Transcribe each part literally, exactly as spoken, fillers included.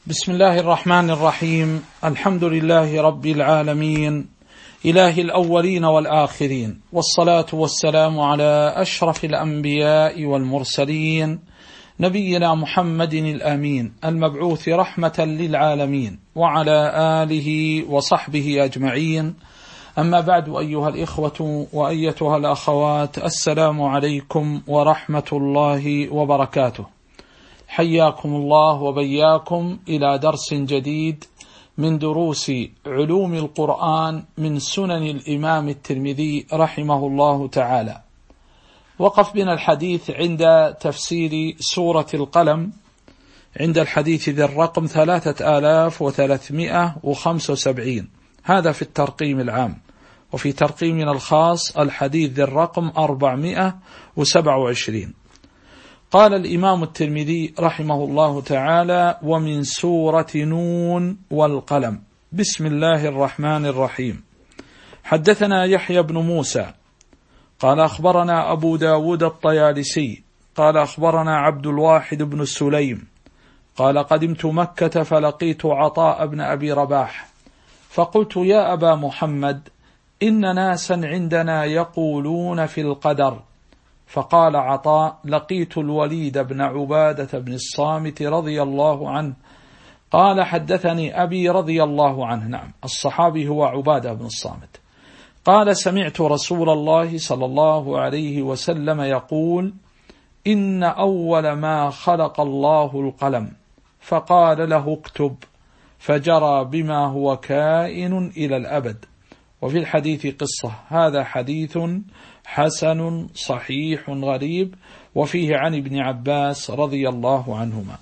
بسم الله الرحمن الرحيم. الحمد لله رب العالمين، إله الأولين والآخرين، والصلاة والسلام على أشرف الأنبياء والمرسلين، نبينا محمد الأمين المبعوث رحمة للعالمين، وعلى آله وصحبه أجمعين. أما بعد، أيها الإخوة وأيتها الأخوات، السلام عليكم ورحمة الله وبركاته. حياكم الله وبياكم إلى درس جديد من دروس علوم القرآن من سنن الإمام الترمذي رحمه الله تعالى. وقف بنا الحديث عند تفسير سورة القلم، عند الحديث ذي الرقم ثلاثة آلاف وثلاثمائة وخمسة وسبعين، هذا في الترقيم العام. وفي ترقيمنا الخاص الحديث ذي الرقم أربعمائة وسبعة وعشرين. قال الإمام الترمذي رحمه الله تعالى: ومن سورة نون والقلم. بسم الله الرحمن الرحيم. حدثنا يحيى بن موسى قال أخبرنا أبو داود الطيالسي قال أخبرنا عبد الواحد بن سليم قال قدمت مكة فلقيت عطاء بن أبي رباح فقلت: يا أبا محمد، إن ناسا عندنا يقولون في القدر. فقال عطاء: لقيت الوليد بن عبادة بن الصامت رضي الله عنه قال حدثني أبي رضي الله عنه. نعم، الصحابي هو عبادة بن الصامت. قال: سمعت رسول الله صلى الله عليه وسلم يقول: إن أول ما خلق الله القلم، فقال له اكتب، فجرى بما هو كائن إلى الأبد. وفي الحديث قصة. هذا حديث حسن صحيح غريب، وفيه عن ابن عباس رضي الله عنهما.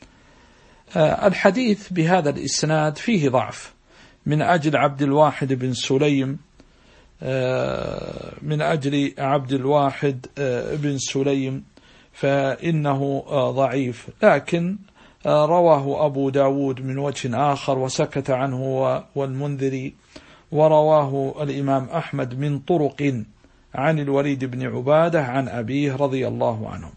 الحديث بهذا الإسناد فيه ضعف من أجل عبد الواحد بن سليم من أجل عبد الواحد بن سليم فإنه ضعيف، لكن رواه أبو داود من وجه آخر وسكت عنه والمنذري، ورواه الإمام أحمد من طرق عن الوليد بن عبادة عن أبيه رضي الله عنه.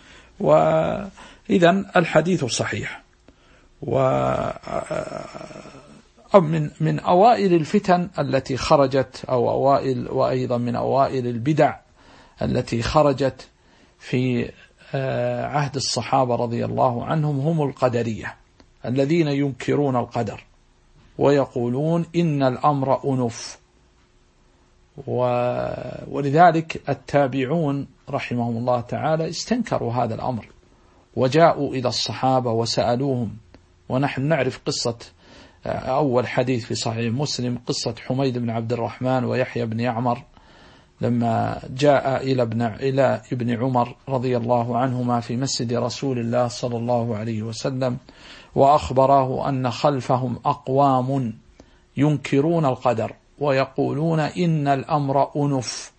وإذن الحديث صحيح. ومن من أوائل الفتن التي خرجت أو أوائل وأيضا من أوائل البدع التي خرجت في عهد الصحابة رضي الله عنهم هم القدرية، الذين ينكرون القدر ويقولون إن الأمر أنف. ولذلك التابعون رحمهم الله تعالى استنكروا هذا الأمر وجاءوا إلى الصحابة وسألوهم. ونحن نعرف قصة أول حديث في صحيح مسلم، قصة حميد بن عبد الرحمن ويحيى بن يعمر لما جاء إلى ابن, إلى ابن عمر رضي الله عنهما في مسجد رسول الله صلى الله عليه وسلم، وأخبراه أن خلفهم أقوام ينكرون القدر ويقولون إن الأمر أنف.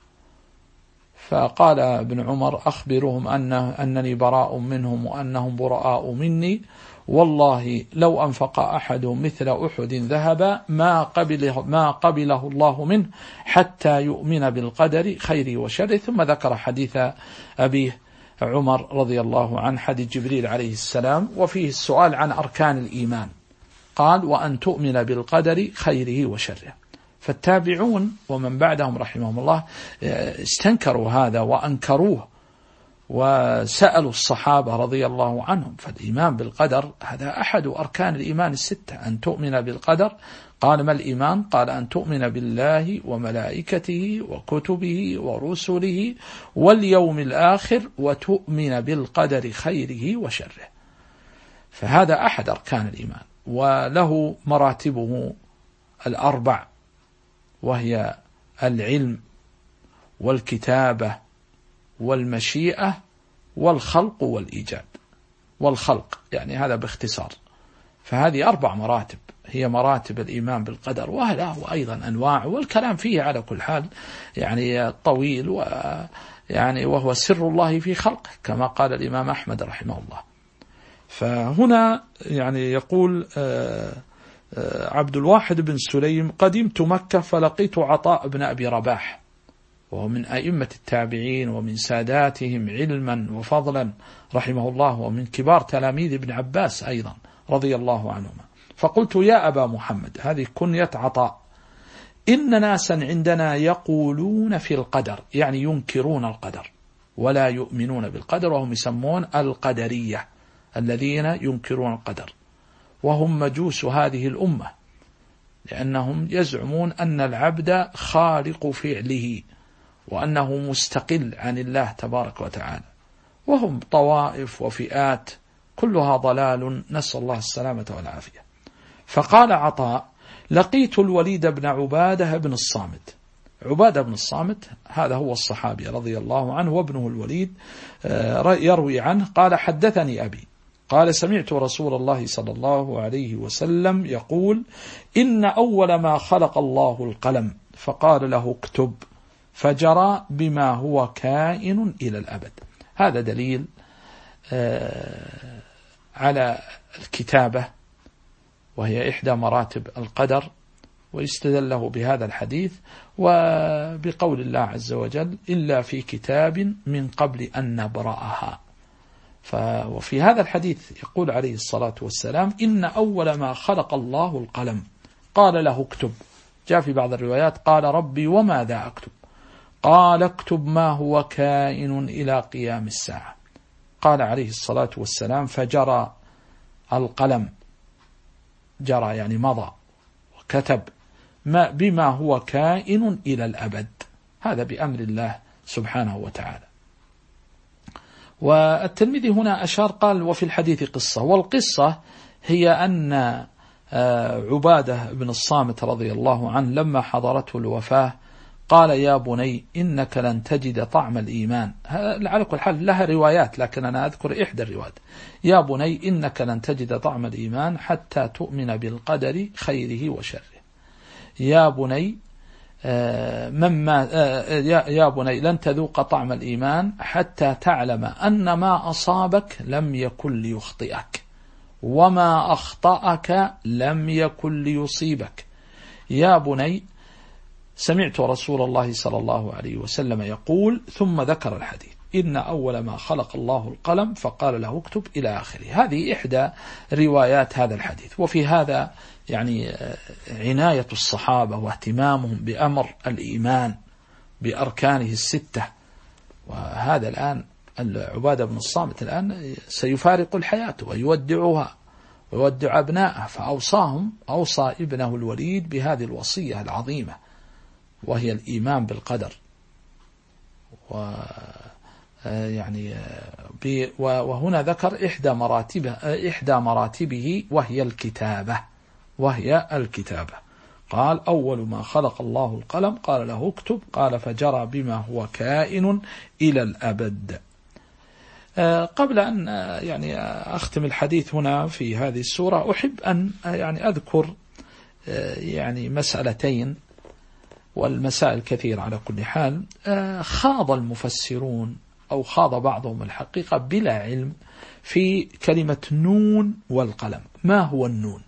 فقال ابن عمر: أخبرهم أنه أنني براء منهم وأنهم براء مني، والله لو أنفق أحد مثل أحد ذهب ما قبله, ما قبله الله منه حتى يؤمن بالقدر خيره وشره. ثم ذكر حديث أبيه عمر رضي الله عنه، حديث جبريل عليه السلام، وفيه السؤال عن أركان الإيمان، قال: وأن تؤمن بالقدر خيره وشره. فالتابعون ومن بعدهم رحمهم الله استنكروا هذا وأنكروه وسألوا الصحابة رضي الله عنهم. فالإيمان بالقدر هذا أحد أركان الإيمان الستة، أن تؤمن بالقدر. قال: ما الإيمان؟ قال: أن تؤمن بالله وملائكته وكتبه ورسله واليوم الآخر وتؤمن بالقدر خيره وشره. فهذا أحد أركان الإيمان، وله مراتبه الأربع، وهي العلم والكتابة والمشيئة والخلق والإيجاد. والخلق يعني هذا باختصار. فهذه أربع مراتب هي مراتب الإيمان بالقدر، وله أيضا أنواع، والكلام فيه على كل حال يعني طويل، ويعني وهو سر الله في خلقه كما قال الإمام أحمد رحمه الله. فهنا يعني يقول عبد الواحد بن سليم: قدمت مكة فلقيت عطاء بن أبي رباح، وهو من أئمة التابعين ومن ساداتهم علما وفضلا رحمه الله، ومن كبار تلاميذ ابن عباس أيضا رضي الله عنهما. فقلت يا أبا محمد، هذه كنية عطاء، إن ناسا عندنا يقولون في القدر، يعني ينكرون القدر ولا يؤمنون بالقدر، وهم يسمون القدرية الذين ينكرون القدر، وهم مجوس هذه الأمة، لأنهم يزعمون أن العبد خالق فعله وأنه مستقل عن الله تبارك وتعالى، وهم طوائف وفئات كلها ضلال، نسأل الله السلامة والعافية. فقال عطاء: لقيت الوليد بن عبادة بن الصامت. عبادة بن الصامت هذا هو الصحابي رضي الله عنه، وابنه الوليد يروي عنه قال: حدثني أبي قال: سمعت رسول الله صلى الله عليه وسلم يقول: إن أول ما خلق الله القلم فقال له اكتب، فجرى بما هو كائن إلى الأبد. هذا دليل على الكتابة، وهي إحدى مراتب القدر، ويستدله بهذا الحديث وبقول الله عز وجل: إلا في كتاب من قبل أن نبرأها. وفي هذا الحديث يقول عليه الصلاة والسلام: إن أول ما خلق الله القلم قال له اكتب. جاء في بعض الروايات قال: ربي وماذا أكتب؟ قال: اكتب ما هو كائن إلى قيام الساعة. قال عليه الصلاة والسلام: فجرى القلم، جرى يعني مضى، وكتب ما بما هو كائن إلى الأبد. هذا بأمر الله سبحانه وتعالى. والترمذي هنا أشار قال: وفي الحديث قصة، والقصة هي أن عبادة بن الصامت رضي الله عنه لما حضرته الوفاة قال: يا بني إنك لن تجد طعم الإيمان. على كل حال لها روايات، لكن أنا أذكر إحدى الروايات: يا بني إنك لن تجد طعم الإيمان حتى تؤمن بالقدر خيره وشره. يا بني مما يا بني لن تذوق طعم الإيمان حتى تعلم أن ما أصابك لم يكن ليخطئك، وما أخطأك لم يكن ليصيبك. يا بني سمعت رسول الله صلى الله عليه وسلم يقول، ثم ذكر الحديث: إن أول ما خلق الله القلم فقال له اكتب، إلى آخره. هذه إحدى روايات هذا الحديث. وفي هذا يعني عناية الصحابة واهتمامهم بأمر الإيمان بأركانه الستة. وهذا الآن عبادة بن الصامت الآن سيفارق الحياة ويودعها ويودع أبنائه، فأوصاهم أوصى ابنه الوليد بهذه الوصية العظيمة، وهي الإيمان بالقدر. و يعني وهنا ذكر إحدى مراتبه إحدى مراتبه وهي الكتابة وهي الكتابة قال: أول ما خلق الله القلم قال له اكتب، قال: فجرى بما هو كائن إلى الأبد. قبل أن يعني أختم الحديث هنا في هذه السورة، أحب أن يعني أذكر يعني مسألتين، والمسائل كثيرة على كل حال. خاض المفسرون أو خاض بعضهم الحقيقة بلا علم في كلمة نون والقلم. ما هو النون؟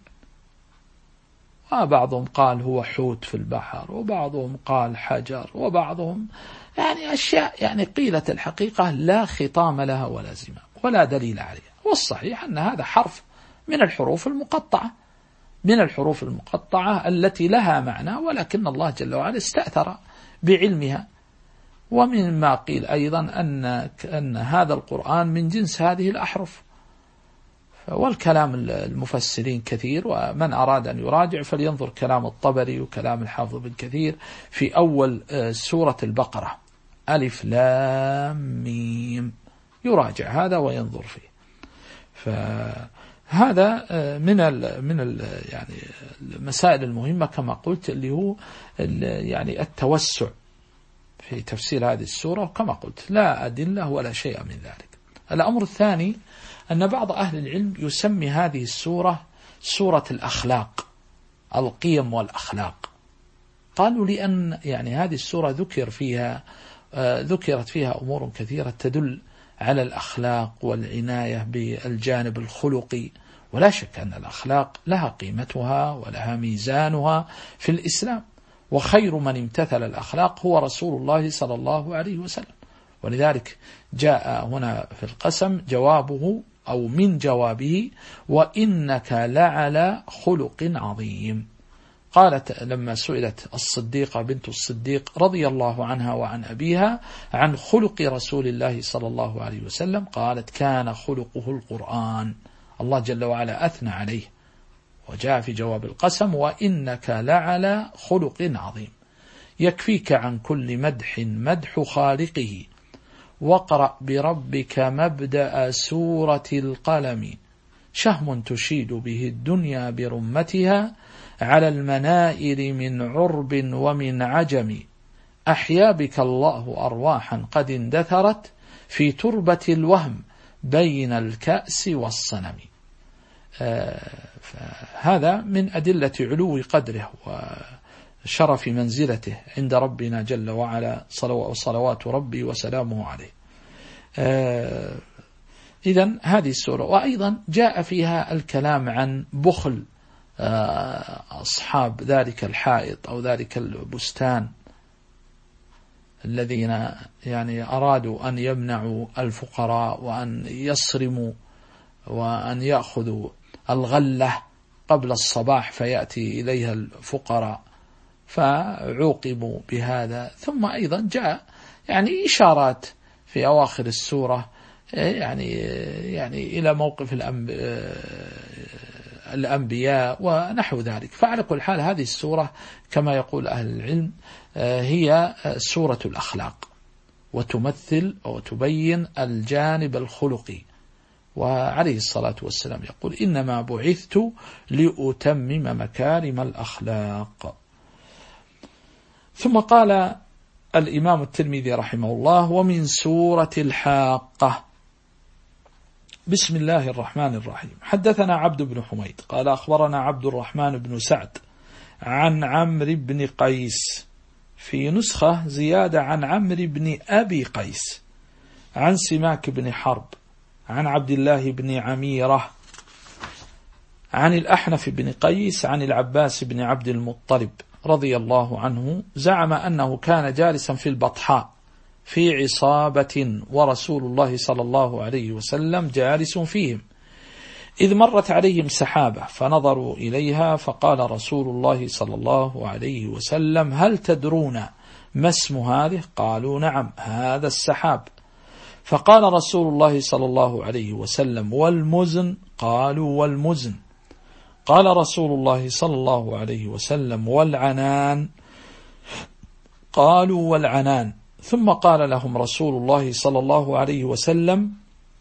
وبعضهم قال هو حوت في البحر، وبعضهم قال حجر، وبعضهم يعني أشياء يعني قيلت الحقيقة لا خطام لها ولا زمام ولا دليل عليها. والصحيح أن هذا حرف من الحروف المقطعة من الحروف المقطعة التي لها معنى، ولكن الله جل وعلا استأثر بعلمها. ومما قيل أيضا أن أن هذا القرآن من جنس هذه الأحرف. والكلام المفسرين كثير، ومن أراد أن يراجع فلينظر كلام الطبري وكلام الحافظ بن كثير في أول سورة البقرة: ألف لام ميم، يراجع هذا وينظر فيه. فهذا من ال من ال يعني المسائل المهمة كما قلت، اللي هو يعني التوسع في تفسير هذه السورة. كما قلت لا أدلة ولا شيء من ذلك. الأمر الثاني أن بعض أهل العلم يسمي هذه السورة سورة الأخلاق، القيم والأخلاق. قالوا لأن يعني هذه السورة ذكر فيها ذكرت فيها أمور كثيرة تدل على الأخلاق والعناية بالجانب الخلقي، ولا شك أن الأخلاق لها قيمتها ولها ميزانها في الإسلام، وخير من امتثل الأخلاق هو رسول الله صلى الله عليه وسلم. ولذلك جاء هنا في القسم جوابه أو من جوابه: وإنك لعلى خلق عظيم. قالت لما سئلت الصديقة بنت الصديق رضي الله عنها وعن أبيها عن خلق رسول الله صلى الله عليه وسلم، قالت: كان خلقه القرآن. الله جل وعلا أثنى عليه، وجاء في جواب القسم: وإنك لعلى خلق عظيم. يكفيك عن كل مدح مدح خالقه، واقرأ بربك مبدأ سورة القلم، شهم تشيد به الدنيا برمتها، على المنائر من عرب ومن عجم، أحيا بك الله أرواحا قد اندثرت في تربة الوهم بين الكأس والصنم. آه هذا من أدلة علو قدره وشرف منزلته عند ربنا جل وعلا، صلوات ربي وسلامه عليه. آه إذن هذه السورة، وأيضا جاء فيها الكلام عن بخل أصحاب ذلك الحائط أو ذلك البستان الذين يعني أرادوا أن يمنعوا الفقراء وأن يصرموا وأن يأخذوا الغلة قبل الصباح فيأتي إليها الفقراء، فعوقبوا بهذا. ثم أيضا جاء يعني إشارات في أواخر السورة يعني يعني إلى موقف الأنبياء ونحو ذلك. فعلى كل حال هذه السورة كما يقول أهل العلم هي سورة الأخلاق، وتمثل وتبين الجانب الخلقي. وعليه الصلاة والسلام يقول: إنما بعثت لأتمم مكارم الأخلاق. ثم قال الإمام الترمذي رحمه الله: ومن سورة الحاقة. بسم الله الرحمن الرحيم. حدثنا عبد بن حميد قال أخبرنا عبد الرحمن بن سعد عن عمرو بن قيس، في نسخة زيادة عن عمرو بن أبي قيس، عن سماك بن حرب عن عبد الله بن عميرة عن الأحنف بن قيس عن العباس بن عبد المطلب رضي الله عنه، زعم أنه كان جالسا في البطحاء في عصابة ورسول الله صلى الله عليه وسلم جالس فيهم، إذ مرت عليهم سحابة فنظروا إليها، فقال رسول الله صلى الله عليه وسلم: هل تدرون ما اسم هذه؟ قالوا: نعم، هذا السحاب. فقال رسول الله صلى الله عليه وسلم: والمزن؟ قالوا: والمزن. قال رسول الله صلى الله عليه وسلم: والعنان؟ قالوا: والعنان. ثم قال لهم رسول الله صلى الله عليه وسلم: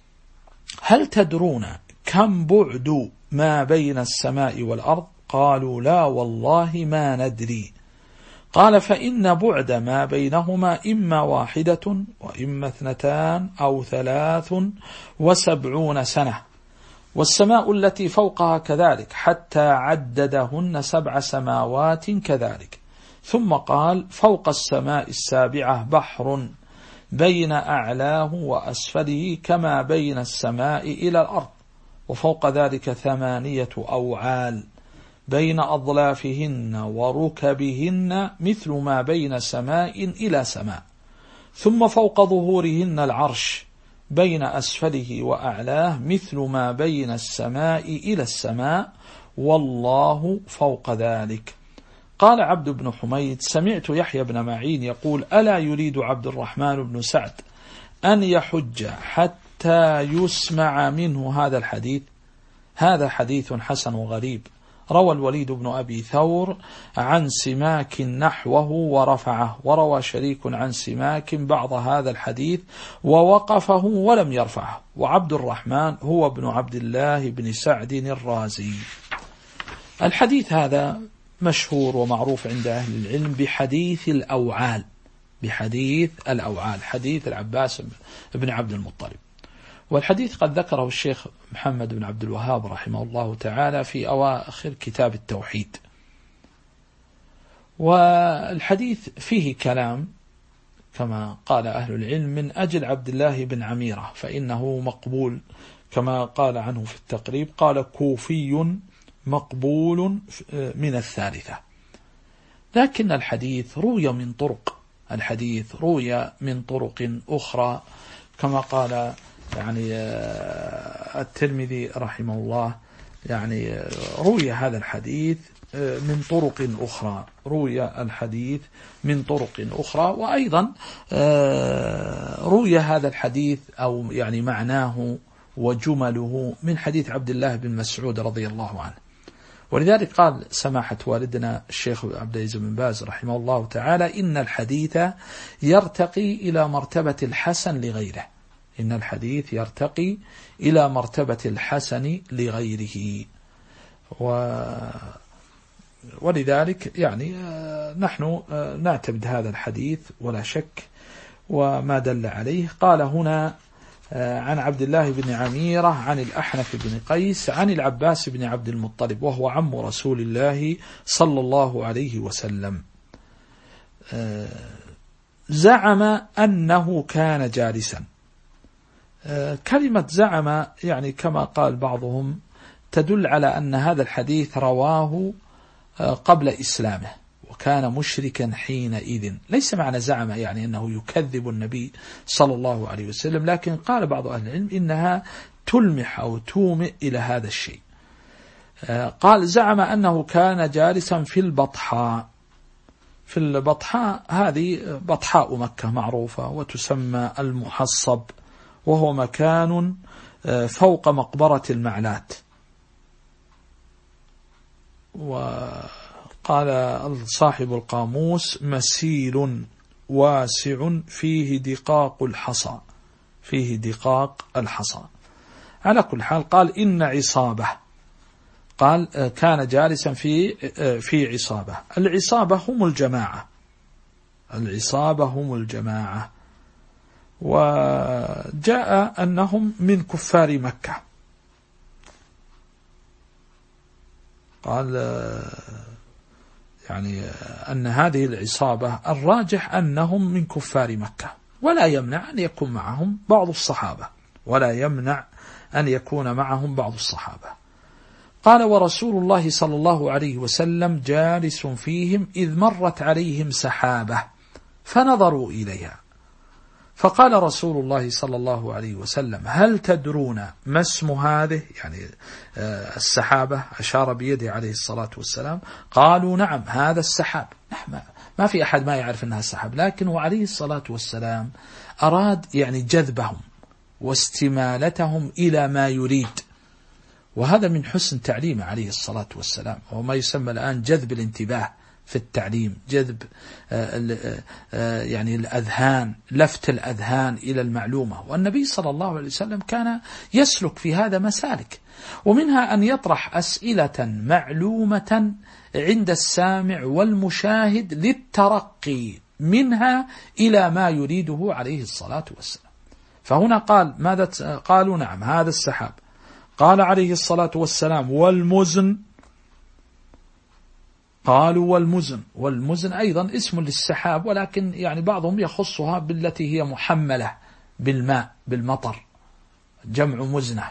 هل تدرون كم بعد ما بين السماء والأرض؟ قالوا: لا والله ما ندري. قال: فإن بعد ما بينهما إما واحدة وإما اثنتان أو ثلاث وسبعون سنة، والسماء التي فوقها كذلك، حتى عددهن سبع سماوات كذلك. ثم قال: فوق السماء السابعة بحر بين أعلاه وأسفله كما بين السماء إلى الأرض، وفوق ذلك ثمانية أوعال بين أضلافهن وركبهن مثل ما بين سماء إلى سماء، ثم فوق ظهورهن العرش بين أسفله وأعلاه مثل ما بين السماء إلى السماء، والله فوق ذلك. قال عبد بن حميد: سمعت يحيى بن معين يقول: ألا يريد عبد الرحمن بن سعد أن يحج حتى يسمع منه هذا الحديث؟ هذا حديث حسن غريب. روى الوليد بن أبي ثور عن سماك نحوه ورفعه، وروى شريك عن سماك بعض هذا الحديث ووقفه ولم يرفعه. وعبد الرحمن هو ابن عبد الله بن سعد الرازي. الحديث هذا مشهور ومعروف عند أهل العلم بحديث الأوعال، بحديث الأوعال، حديث العباس بن عبد المطلب. والحديث قد ذكره الشيخ محمد بن عبد الوهاب رحمه الله تعالى في أواخر كتاب التوحيد. والحديث فيه كلام كما قال أهل العلم من أجل عبد الله بن عميرة، فإنه مقبول كما قال عنه في التقريب، قال: كوفي مقبول من الثالثة. لكن الحديث روي من طرق، الحديث روي من طرق أخرى كما قال يعني الترمذي رحمه الله يعني روي هذا الحديث من طرق أخرى، روي الحديث من طرق أخرى، وأيضا روي هذا الحديث أو يعني معناه وجمله من حديث عبد الله بن مسعود رضي الله عنه. ولذلك قال سماحة والدنا الشيخ عبد العزيز بن باز رحمه الله تعالى: إن الحديث يرتقي إلى مرتبة الحسن لغيره، إن الحديث يرتقي إلى مرتبة الحسن لغيره. و ولذلك يعني نحن نعتمد هذا الحديث ولا شك وما دل عليه. قال هنا عن عبد الله بن عميرة عن الأحنف بن قيس عن العباس بن عبد المطلب وهو عم رسول الله صلى الله عليه وسلم، زعم أنه كان جالسا. كلمة زعم يعني كما قال بعضهم تدل على أن هذا الحديث رواه قبل إسلامه وكان مشركا حينئذ. ليس معنى زعم يعني أنه يكذب النبي صلى الله عليه وسلم، لكن قال بعض أهل العلم إنها تلمح أو تومئ إلى هذا الشيء. قال زعم أنه كان جالسا في البطحاء. في البطحاء هذه بطحاء مكة معروفة وتسمى المحصب، وهو مكان فوق مقبرة المعلات. وقال صاحب القاموس: مسيل واسع فيه دقاق الحصى، فيه دقاق الحصى. على كل حال قال إن عصابة، قال كان جالسا في في عصابة. العصابة هم الجماعة، العصابة هم الجماعة. وجاء أنهم من كفار مكة. قال يعني أن هذه العصابة الراجح أنهم من كفار مكة، ولا يمنع أن يكون معهم بعض الصحابة، ولا يمنع أن يكون معهم بعض الصحابة. قال ورسول الله صلى الله عليه وسلم جالس فيهم إذ مرت عليهم سحابة فنظروا إليها، فقال رسول الله صلى الله عليه وسلم: هل تدرون ما اسم هذه؟ يعني السحابة، أشار بيده عليه الصلاة والسلام. قالوا: نعم هذا السحاب. نعم، ما في أحد ما يعرف أنها السحاب، لكن عليه الصلاة والسلام أراد يعني جذبهم واستمالتهم إلى ما يريد، وهذا من حسن تعليمه عليه الصلاة والسلام، وما يسمى الآن جذب الانتباه في التعليم، جذب يعني الأذهان، لفت الأذهان إلى المعلومة. والنبي صلى الله عليه وسلم كان يسلك في هذا مسالك، ومنها أن يطرح أسئلة معلومة عند السامع والمشاهد للترقي منها إلى ما يريده عليه الصلاة والسلام. فهنا قال ماذا؟ قالوا: نعم هذا السحاب. قال عليه الصلاة والسلام: والمزن؟ قالوا: والمزن. والمزن أيضا اسم للسحاب، ولكن يعني بعضهم يخصها بالتي هي محملة بالماء بالمطر، جمع مزنة.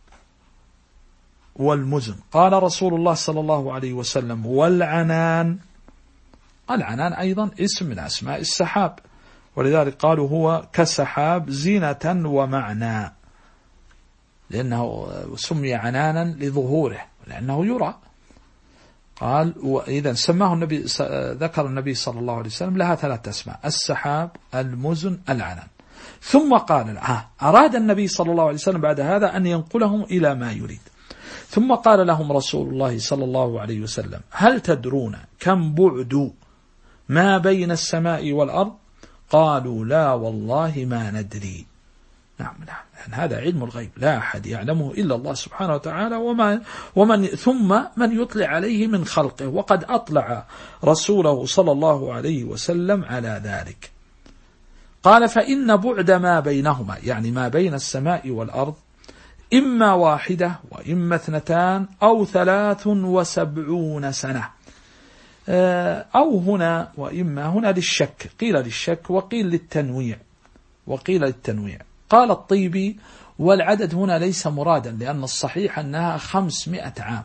والمزن. قال رسول الله صلى الله عليه وسلم: والعنان؟ العنان أيضا اسم من أسماء السحاب، ولذلك قالوا هو كسحاب زينة ومعنى، لأنه سمي عنانا لظهوره لأنه يرى. قال وإذا سماه النبي، ذكر النبي صلى الله عليه وسلم لها ثلاث أسماء: السحاب، المزن، العنان. ثم قال ها أراد النبي صلى الله عليه وسلم بعد هذا أن ينقلهم إلى ما يريد. ثم قال لهم رسول الله صلى الله عليه وسلم: هل تدرون كم بعد ما بين السماء والأرض؟ قالوا: لا والله ما ندري. نعم نعم، يعني هذا علم الغيب لا أحد يعلمه إلا الله سبحانه وتعالى، وما ومن ثم من يطلع عليه من خلقه، وقد أطلع رسوله صلى الله عليه وسلم على ذلك. قال: فإن بعد ما بينهما، يعني ما بين السماء والأرض، إما واحدة وإما اثنتان أو ثلاث وسبعون سنة، أو هنا وإما هنا للشك، قيل للشك وقيل للتنويع، وقيل للتنويع. قال الطيبي: والعدد هنا ليس مرادا، لأن الصحيح أنها خمسمائة عام،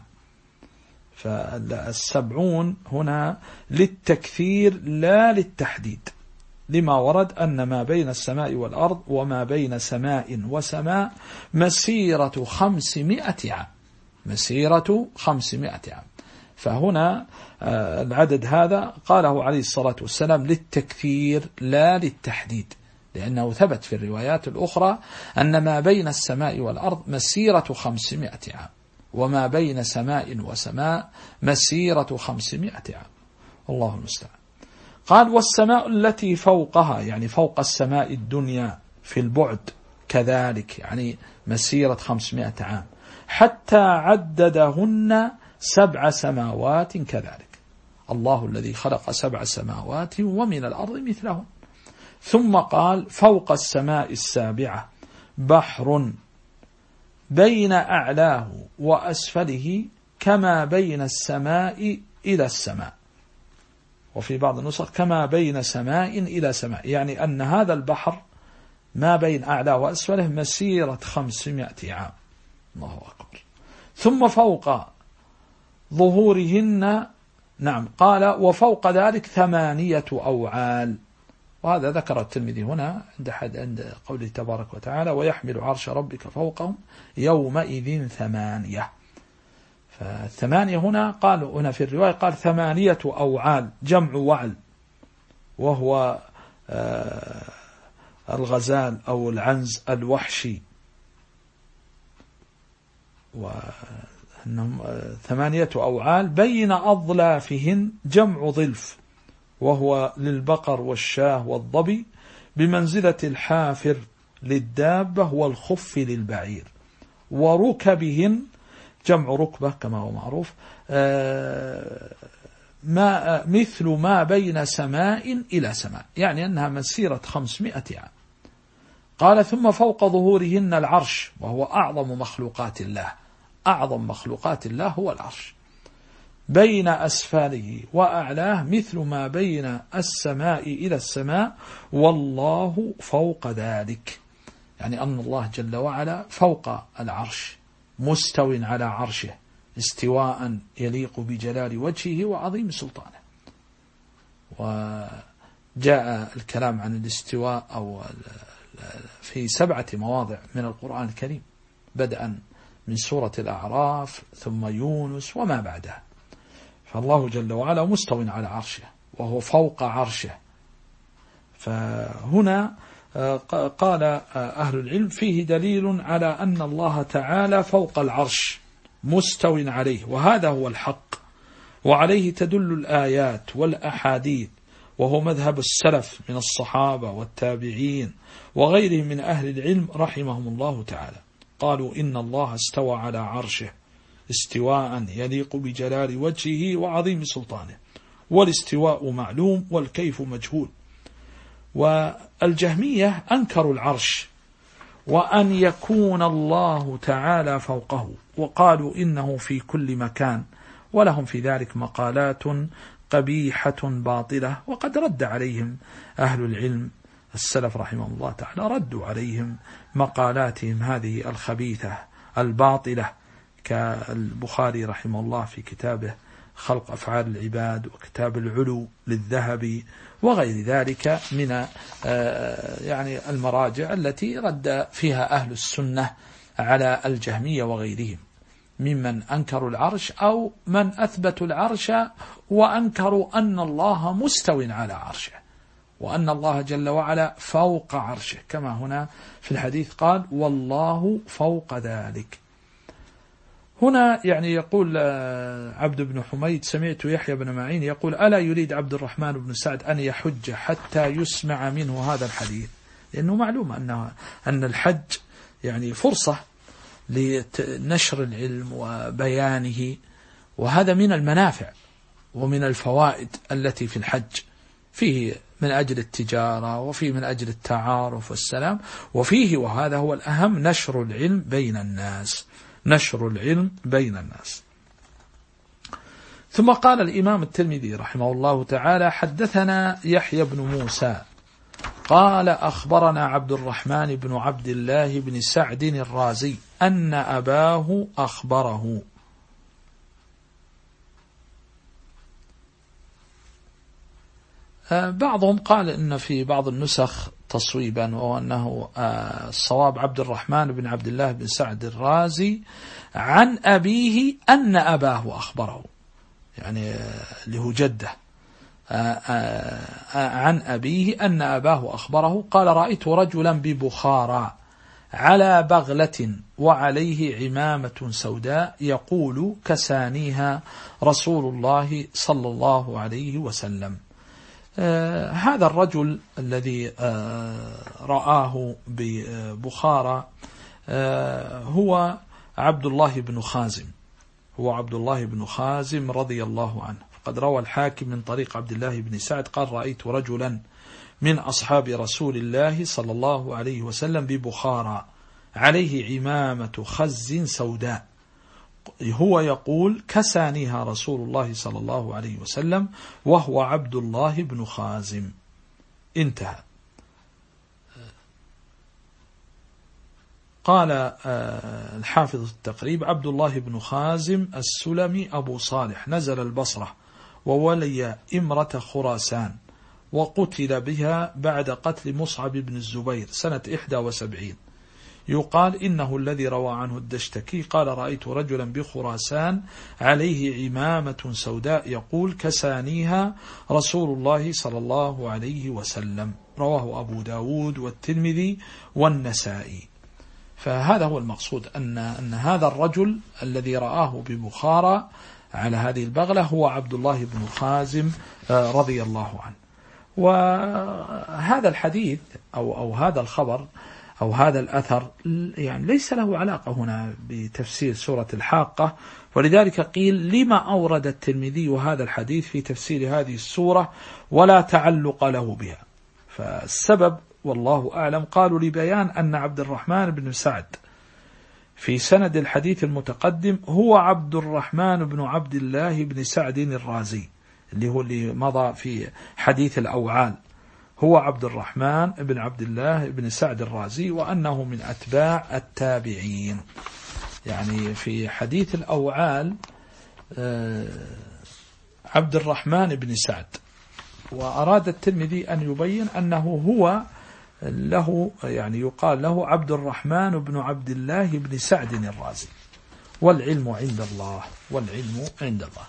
فالسبعون هنا للتكثير لا للتحديد، لما ورد أن ما بين السماء والأرض وما بين سماء وسماء مسيرة خمسمائة عام، مسيرة خمسمائة عام. فهنا العدد هذا قاله عليه الصلاة والسلام للتكثير لا للتحديد، لأنه ثبت في الروايات الأخرى أن ما بين السماء والأرض مسيرة خمسمائة عام، وما بين سماء وسماء مسيرة خمسمائة عام. الله المستعان. قال والسماء التي فوقها، يعني فوق السماء الدنيا في البعد كذلك، يعني مسيرة خمسمائة عام، حتى عددهن سبع سماوات كذلك. الله الذي خلق سبع سماوات ومن الأرض مثلهن. ثم قال فوق السماء السابعة بحر بين أعلاه وأسفله كما بين السماء إلى السماء، وفي بعض النسخ كما بين سماء إلى سماء، يعني أن هذا البحر ما بين أعلاه وأسفله مسيرة خمسمائة عام. الله أكبر. ثم فوق ظهورهن، نعم قال وفوق ذلك ثمانية أوعال، وهذا ذكر الترمذي هنا عند حد عند قوله تبارك وتعالى ويحمل عرش ربك فوقهم يومئذ ثمانية. فالثمانية هنا قالوا هنا في الرواية قال ثمانية أوعال، جمع وعل، وهو الغزال أو العنز الوحشي، وأنهم ثمانية أوعال بين أظلافهن، جمع ظلف، وهو للبقر والشاه والظبي، بمنزلة الحافر للدابة والخف للبعير، وركبهن جمع ركبة كما هو معروف، ما مثل ما بين سماء إلى سماء، يعني أنها مسيرة خمسمائة عام. قال ثم فوق ظهورهن العرش، وهو أعظم مخلوقات الله، أعظم مخلوقات الله هو العرش، بين أسفله وأعلاه مثل ما بين السماء إلى السماء، والله فوق ذلك، يعني أن الله جل وعلا فوق العرش مستو على عرشه استواء يليق بجلال وجهه وعظيم سلطانه. وجاء الكلام عن الاستواء أو في سبعة مواضع من القرآن الكريم، بدءا من سورة الأعراف ثم يونس وما بعدها. فالله جل وعلا مستو على عرشه وهو فوق عرشه. فهنا قال أهل العلم فيه دليل على أن الله تعالى فوق العرش مستو عليه، وهذا هو الحق، وعليه تدل الآيات والأحاديث، وهو مذهب السلف من الصحابة والتابعين وغيرهم من أهل العلم رحمهم الله تعالى. قالوا إن الله استوى على عرشه استواء يليق بجلال وجهه وعظيم سلطانه، والاستواء معلوم والكيف مجهول. والجهمية أنكروا العرش وأن يكون الله تعالى فوقه، وقالوا إنه في كل مكان، ولهم في ذلك مقالات قبيحة باطلة، وقد رد عليهم أهل العلم السلف رحمه الله تعالى، ردوا عليهم مقالاتهم هذه الخبيثة الباطلة، كالبخاري رحمه الله في كتابه خلق أفعال العباد، وكتاب العلو للذهبي، وغير ذلك من يعني المراجع التي رد فيها أهل السنة على الجهمية وغيرهم ممن أنكروا العرش أو من أثبتوا العرش وأنكروا أن الله مستو على عرشه، وأن الله جل وعلا فوق عرشه، كما هنا في الحديث قال والله فوق ذلك. هنا يعني يقول عبد بن حميد سمعت يحيى بن معين يقول ألا يريد عبد الرحمن بن سعد أن يحج حتى يسمع منه هذا الحديث، لأنه معلوم أن أن الحج يعني فرصة لنشر العلم وبيانه، وهذا من المنافع ومن الفوائد التي في الحج، فيه من أجل التجارة، وفيه من أجل التعارف والسلام، وفيه وهذا هو الأهم نشر العلم بين الناس، نشر العلم بين الناس. ثم قال الإمام الترمذي رحمه الله تعالى حدثنا يحيى بن موسى قال أخبرنا عبد الرحمن بن عبد الله بن سعد الرازي أن أباه أخبره بعضهم قال إن في بعض النسخ تصويبا، وأنه الصواب عبد الرحمن بن عبد الله بن سعد الرازي عن أبيه أن أباه أخبره، يعني له جده، عن أبيه أن أباه أخبره قال: رأيت رجلا ببخارى على بغلة وعليه عمامة سوداء يقول: كسانيها رسول الله صلى الله عليه وسلم. آه هذا الرجل الذي آه رآه ببخارى آه هو عبد الله بن خازم، هو عبد الله بن خازم رضي الله عنه. قد روى الحاكم من طريق عبد الله بن سعد قال: رأيت رجلا من أصحاب رسول الله صلى الله عليه وسلم ببخارى عليه عمامة خز سوداء، هو يقول: كسانيها رسول الله صلى الله عليه وسلم، وهو عبد الله بن خازم. انتهى. قال الحافظ التقريب: عبد الله بن خازم السلمي أبو صالح نزل البصرة وولي إمرة خراسان، وقتل بها بعد قتل مصعب بن الزبير سنة إحدى وسبعين. يقال إنه الذي روى عنه الدشتكي قال: رأيت رجلا بخراسان عليه عمامة سوداء يقول: كسانيها رسول الله صلى الله عليه وسلم. رواه أبو داود والترمذي والنسائي. فهذا هو المقصود، أن, أن هذا الرجل الذي رآه ببخارى على هذه البغلة هو عبد الله بن خازم رضي الله عنه. وهذا الحديث أو, أو هذا الخبر أو هذا الأثر يعني ليس له علاقة هنا بتفسير سورة الحاقة، ولذلك قيل: لما أورد الترمذي هذا الحديث في تفسير هذه السورة ولا تعلق له بها؟ فالسبب والله أعلم قالوا لبيان أن عبد الرحمن بن سعد في سند الحديث المتقدم هو عبد الرحمن بن عبد الله بن سعد الرازي، اللي هو اللي مضى في حديث الأوعال، هو عبد الرحمن بن عبد الله بن سعد الرازي، وأنه من أتباع التابعين. يعني في حديث الأوعال عبد الرحمن بن سعد، وأراد الترمذي أن يبين أنه هو له، يعني يقال له عبد الرحمن بن عبد الله بن سعد الرازي، والعلم عند الله، والعلم عند الله.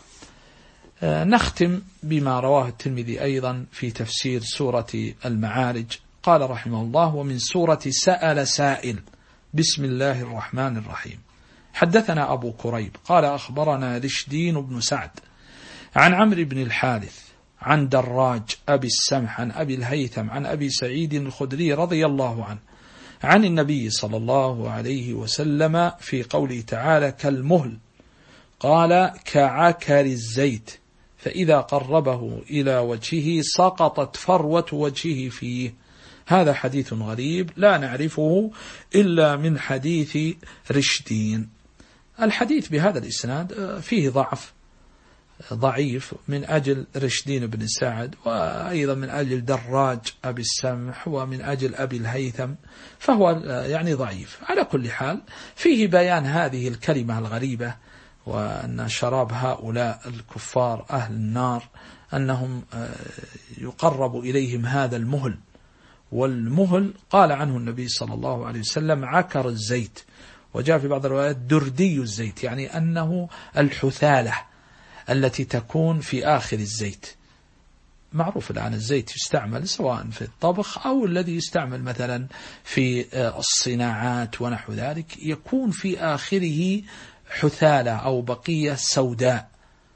نختم بما رواه الترمذي أيضا في تفسير سورة المعارج. قال رحمه الله: ومن سورة سأل سائل بسم الله الرحمن الرحيم. حدثنا أبو كريب قال: أخبرنا رشدين بن سعد عن عمرو بن الحارث عن دراج أبي السمح عن أبي الهيثم عن أبي سعيد الخدري رضي الله عنه عن النبي صلى الله عليه وسلم في قوله تعالى: كالمهل، قال: كعكر الزيت، فإذا قربه إلى وجهه سقطت فروة وجهه فيه. هذا حديث غريب لا نعرفه إلا من حديث رشدين. الحديث بهذا الإسناد فيه ضعف ضعيف من أجل رشدين بن سعد، وأيضا من أجل دراج أبي السمح، ومن أجل أبي الهيثم، فهو يعني ضعيف. على كل حال فيه بيان هذه الكلمة الغريبة، وأن شراب هؤلاء الكفار أهل النار أنهم يقرب إليهم هذا المهل، والمهل قال عنه النبي صلى الله عليه وسلم عكر الزيت، وجاء في بعض الروايات دردي الزيت، يعني أنه الحثالة التي تكون في آخر الزيت. معروف الآن الزيت يستعمل سواء في الطبخ أو الذي يستعمل مثلا في الصناعات ونحو ذلك، يكون في آخره حثالة أو بقية سوداء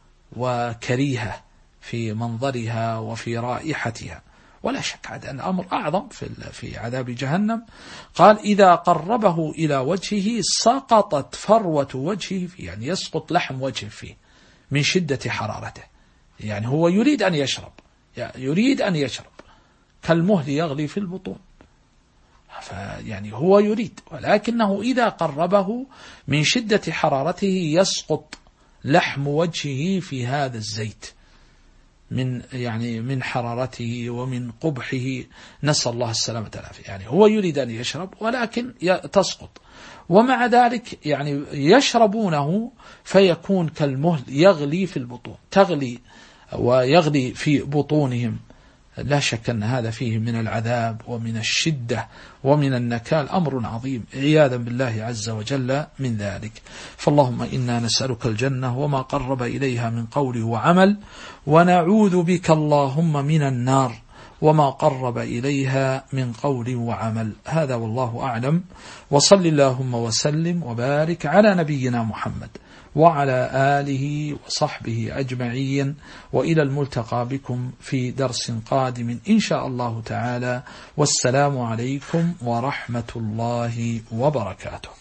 وكريهة في منظرها وفي رائحتها، ولا شك هذا الأمر أعظم في في عذاب جهنم. قال: إذا قربه إلى وجهه سقطت فروة وجهه فيه، يعني يسقط لحم وجهه فيه من شدة حرارته، يعني هو يريد أن يشرب، يعني يريد أن يشرب كالمهل يغلي في البطون، فيعني هو يريد، ولكنه إذا قربه من شدة حرارته يسقط لحم وجهه في هذا الزيت من يعني من حرارته ومن قبحه، نسأل الله السلامة والعافية. يعني هو يريد أن يشرب ولكن تسقط، ومع ذلك يعني يشربونه فيكون كالمهل يغلي في البطون، تغلي ويغلي في بطونهم. لا شك أن هذا فيه من العذاب ومن الشدة ومن النكال أمر عظيم، عياذا بالله عز وجل من ذلك. فاللهم إنا نسألك الجنة وما قرب إليها من قول وعمل، ونعوذ بك اللهم من النار وما قرب إليها من قول وعمل. هذا والله أعلم، وصل اللهم وسلم وبارك على نبينا محمد وعلى آله وصحبه أجمعين، وإلى الملتقى بكم في درس قادم إن شاء الله تعالى، والسلام عليكم ورحمة الله وبركاته.